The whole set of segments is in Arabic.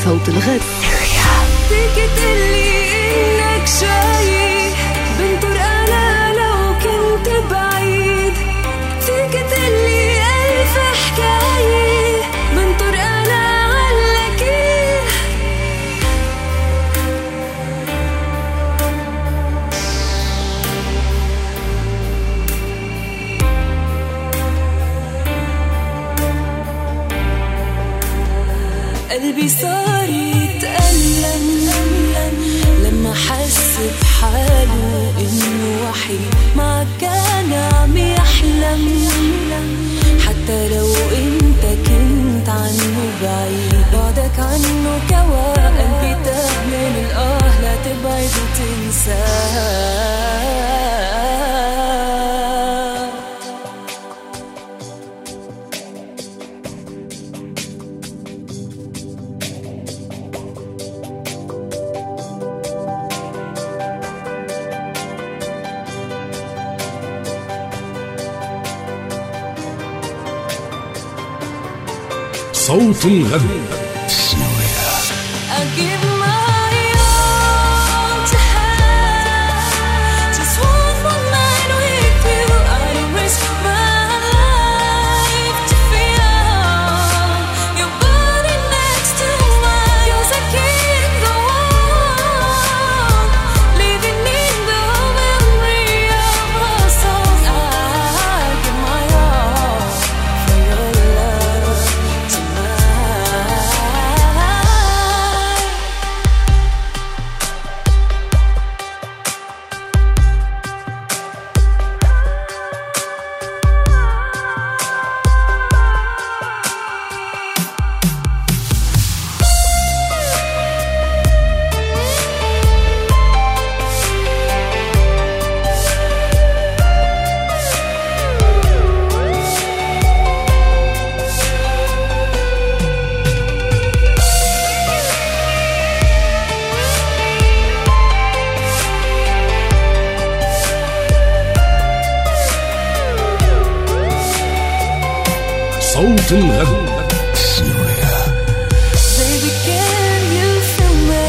صوت الغد. فيك تقلي إنك جاي بنطر أنا لو كنت بعيد، فيك تقلي ألف حكاية بنطر أنا علكي. قلبي صار يتألم لما حس بحاله إنه وحيد، ما كان عم يحلم حتى لو انت كنت عنه بعيد. بعدك عنه كوا قلبي تاه من الآه، لا تبعد وتنساه. صوت الغد. صوت الغد. Baby, can you feel me?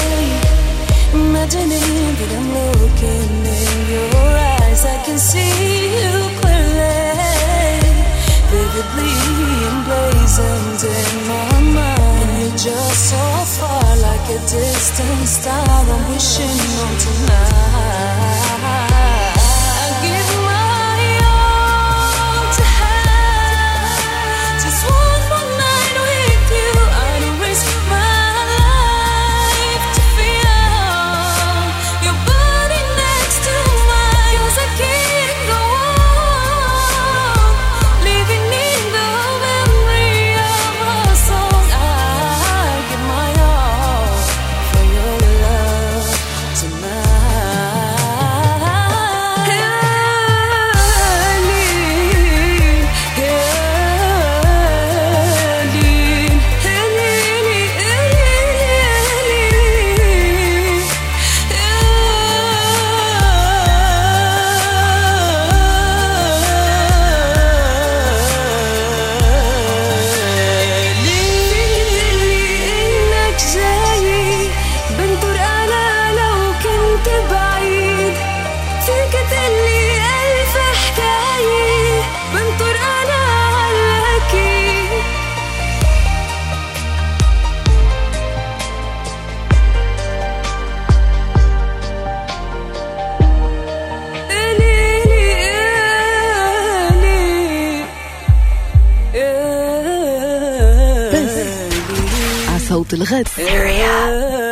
Imagining that I'm looking in your eyes, I can see you clearly, vividly emblazoned in my mind. And you're just so far, like a distant star. I'm wishing on tonight. صوت الغد.